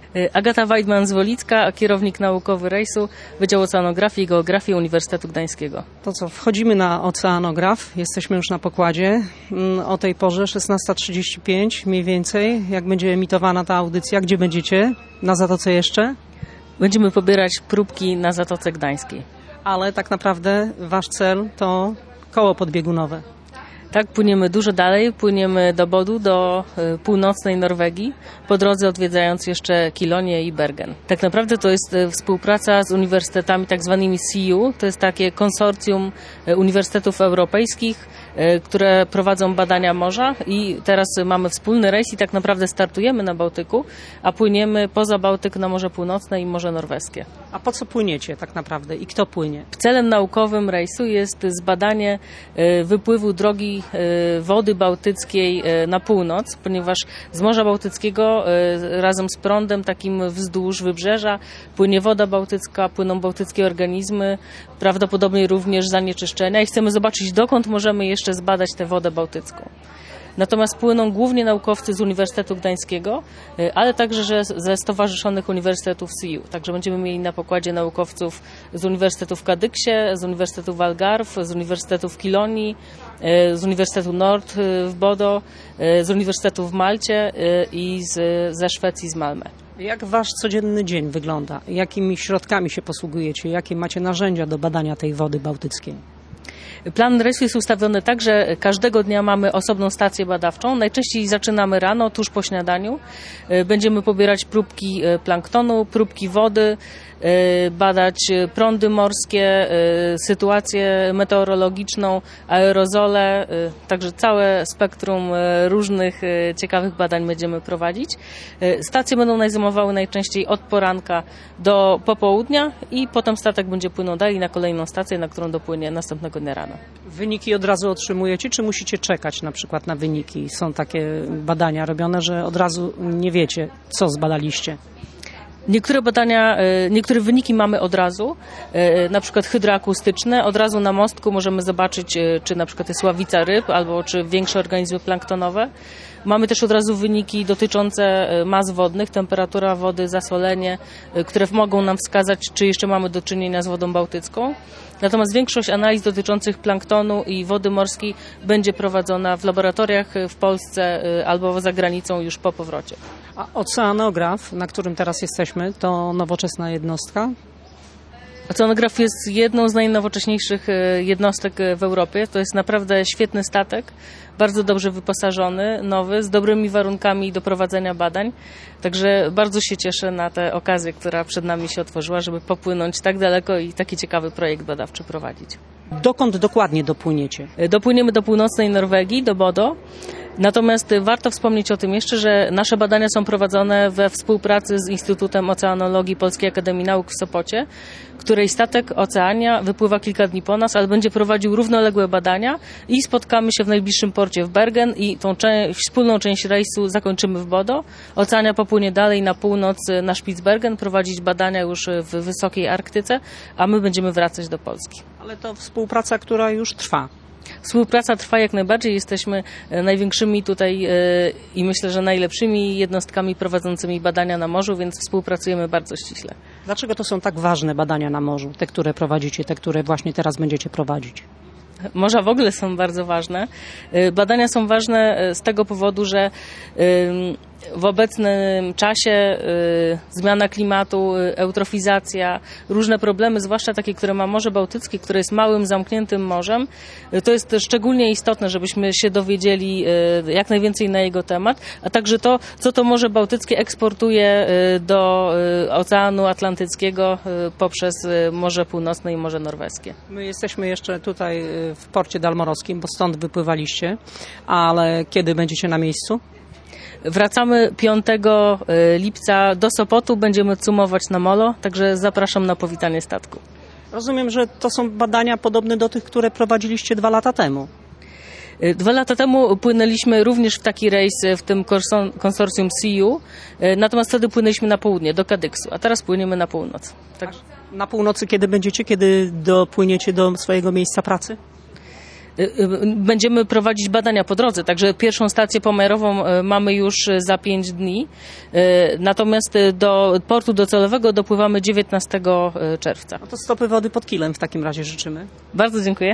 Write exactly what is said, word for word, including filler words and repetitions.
Agata Weidman-Zwolicka, kierownik naukowy rejsu, Wydział Oceanografii i Geografii Uniwersytetu Gdańskiego. To co, wchodzimy na oceanograf, jesteśmy już na pokładzie. O tej porze szesnasta trzydzieści pięć mniej więcej. Jak będzie emitowana ta audycja? Gdzie będziecie? Na Zatoce jeszcze? Będziemy pobierać próbki na Zatoce Gdańskiej. Ale tak naprawdę wasz cel to koło podbiegunowe. Tak, płyniemy dużo dalej, płyniemy do Bodu, do y, północnej Norwegii, po drodze odwiedzając jeszcze Kilonię i Bergen. Tak naprawdę to jest y, współpraca z uniwersytetami tak zwanymi C U, to jest takie konsorcjum y, uniwersytetów europejskich, y, które prowadzą badania morza i teraz y, mamy wspólny rejs i tak naprawdę startujemy na Bałtyku, a płyniemy poza Bałtyk na Morze Północne i Morze Norweskie. A po co płyniecie tak naprawdę i kto płynie? Celem naukowym rejsu jest zbadanie y, wypływu drogi wody bałtyckiej na północ, ponieważ z Morza Bałtyckiego razem z prądem takim wzdłuż wybrzeża płynie woda bałtycka, płyną bałtyckie organizmy, prawdopodobnie również zanieczyszczenia i chcemy zobaczyć, dokąd możemy jeszcze zbadać tę wodę bałtycką. Natomiast płyną głównie naukowcy z Uniwersytetu Gdańskiego, ale także ze stowarzyszonych uniwersytetów C U. Także będziemy mieli na pokładzie naukowców z Uniwersytetu w Kadyksie, z Uniwersytetu w Algarve, z Uniwersytetu w Kilonii, z Uniwersytetu Nord w Bodo, z Uniwersytetu w Malcie i z, ze Szwecji, z Malmö. Jak wasz codzienny dzień wygląda? Jakimi środkami się posługujecie? Jakie macie narzędzia do badania tej wody bałtyckiej? Plan rejsu jest ustawiony tak, że każdego dnia mamy osobną stację badawczą. Najczęściej zaczynamy rano, tuż po śniadaniu. Będziemy pobierać próbki planktonu, próbki wody, badać prądy morskie, sytuację meteorologiczną, aerozole, także całe spektrum różnych ciekawych badań będziemy prowadzić. Stacje będą nas zajmowały najczęściej od poranka do popołudnia i potem statek będzie płynął dalej na kolejną stację, na którą dopłynie następnego dnia rano. Wyniki od razu otrzymujecie, czy musicie czekać na przykład na wyniki? Są takie badania robione, że od razu nie wiecie, co zbadaliście. Niektóre badania, niektóre wyniki mamy od razu, na przykład hydroakustyczne. Od razu na mostku możemy zobaczyć, czy na przykład jest ławica ryb, albo czy większe organizmy planktonowe. Mamy też od razu wyniki dotyczące mas wodnych, temperatura wody, zasolenie, które mogą nam wskazać, czy jeszcze mamy do czynienia z wodą bałtycką. Natomiast większość analiz dotyczących planktonu i wody morskiej będzie prowadzona w laboratoriach w Polsce albo za granicą już po powrocie. A oceanograf, na którym teraz jesteśmy, to nowoczesna jednostka? Oceanograf jest jedną z najnowocześniejszych jednostek w Europie. To jest naprawdę świetny statek, bardzo dobrze wyposażony, nowy, z dobrymi warunkami do prowadzenia badań. Także bardzo się cieszę na tę okazję, która przed nami się otworzyła, żeby popłynąć tak daleko i taki ciekawy projekt badawczy prowadzić. Dokąd dokładnie dopłyniecie? Dopłyniemy do północnej Norwegii, do Bodo. Natomiast warto wspomnieć o tym jeszcze, że nasze badania są prowadzone we współpracy z Instytutem Oceanologii Polskiej Akademii Nauk w Sopocie, której statek Oceania wypływa kilka dni po nas, ale będzie prowadził równoległe badania i spotkamy się w najbliższym porcie w Bergen i tą część, wspólną część rejsu zakończymy w Bodo. Oceania popłynie dalej na północ na Spitsbergen, prowadzić badania już w wysokiej Arktyce, a my będziemy wracać do Polski. Ale to współpraca, która już trwa. Współpraca trwa jak najbardziej. Jesteśmy największymi tutaj i myślę, że najlepszymi jednostkami prowadzącymi badania na morzu, więc współpracujemy bardzo ściśle. Dlaczego to są tak ważne badania na morzu? Te, które prowadzicie, te, które właśnie teraz będziecie prowadzić? Morza w ogóle są bardzo ważne. Badania są ważne z tego powodu, że w obecnym czasie zmiana klimatu, eutrofizacja, różne problemy, zwłaszcza takie, które ma Morze Bałtyckie, które jest małym, zamkniętym morzem, to jest szczególnie istotne, żebyśmy się dowiedzieli jak najwięcej na jego temat, a także to, co to Morze Bałtyckie eksportuje do Oceanu Atlantyckiego poprzez Morze Północne i Morze Norweskie. My jesteśmy jeszcze tutaj w porcie dalmorowskim, bo stąd wypływaliście, ale kiedy będziecie na miejscu? Wracamy piątego lipca do Sopotu, będziemy cumować na molo, także zapraszam na powitanie statku. Rozumiem, że to są badania podobne do tych, które prowadziliście dwa lata temu. Dwa lata temu płynęliśmy również w taki rejs w tym konsorcjum C U, natomiast wtedy płynęliśmy na południe, do Kadyksu, a teraz płyniemy na północ. Tak. Na północy kiedy będziecie, kiedy dopłyniecie do swojego miejsca pracy? Będziemy prowadzić badania po drodze, także pierwszą stację pomiarową mamy już za pięć dni. Natomiast do portu docelowego dopływamy dziewiętnastego czerwca. No to stopy wody pod kilem w takim razie życzymy. Bardzo dziękuję.